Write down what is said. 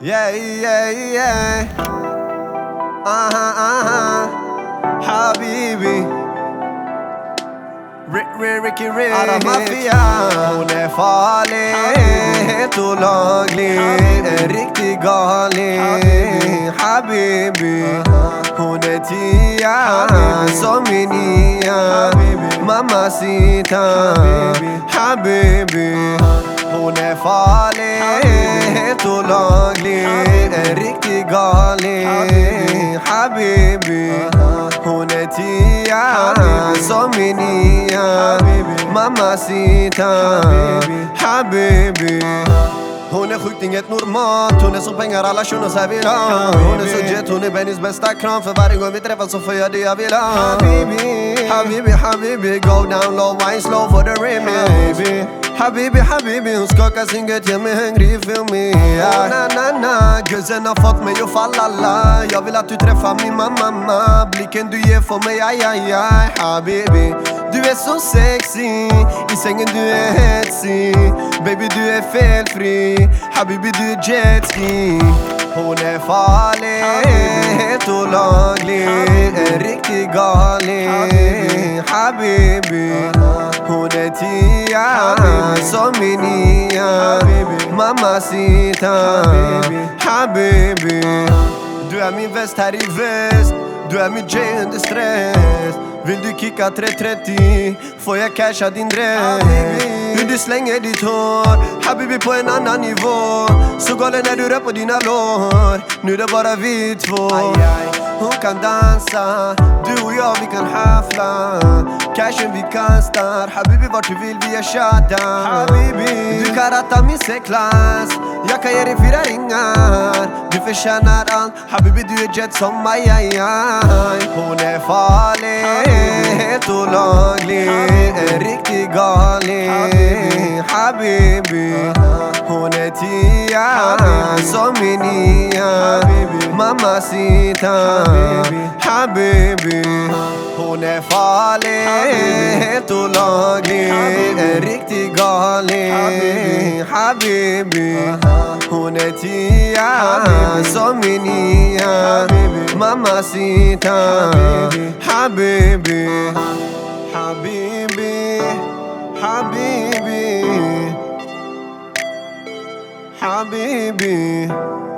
Yeah, yeah, yeah. Habibi. Ricky Ray. Ara Mafia. Hon är farlig, helt olaglig, en riktig galning. Habibi. Hon är tia som min nia. Mamacita. Habibi. Hon är farlig, helt olaglig, en riktig galning. Habibi. Hon är tia som min nia. Mamacita. Habibi. Hon är sjukt inget normalt. Hon är så pengar alla shunos här vill ha. Hon är så jet, hon är Bennys bästa kram. För varje gång vi träffas så får jag det jag vill ha. Habibi, Habibi, go down low, wine slow for the remix. Habibi, hon skakar sin gött, gör mig hungrig, feel me. Na, guzzen har fått mig att falla la. Jag vill att du träffar min mamma. Blicken du ger för mig, aj. Habibi, du är så sexy. I sängen du är hetsig. Baby du är felfri. Habibi du är jetski. Hon är farlig, helt olaglig, en riktig galning. Habibi. Hon är tia som min nia. Mamacita. Habibi. Du är min väst här i väst. Du är min J under stress. Vill du kicka 330 får jag casha din dress. Hur du slänger ditt hår, Habibi på en annan nivå. Så galen när du rör på dina lår. Nu är det bara vi två. Hon kan dansa, du och jag vi kan hafla. Cashen vi kastar, Habibi vart du vill vi är shutdown. Habibi, du kan ratta min C-klass. Jag kan ge dig 4 ringar. Du förtjänar allt, Habibi du är jet som aj. Hon är farlig, helt olaglig, en riktig galning. Habibi. Hon är tia som min nia. Mamacita. Habibi. Hon är farlig, helt olaglig, en riktig galning. Habibi. Hon är tia som min nia. Mamacita. Habibi. Habibi. Habibi. Habibi.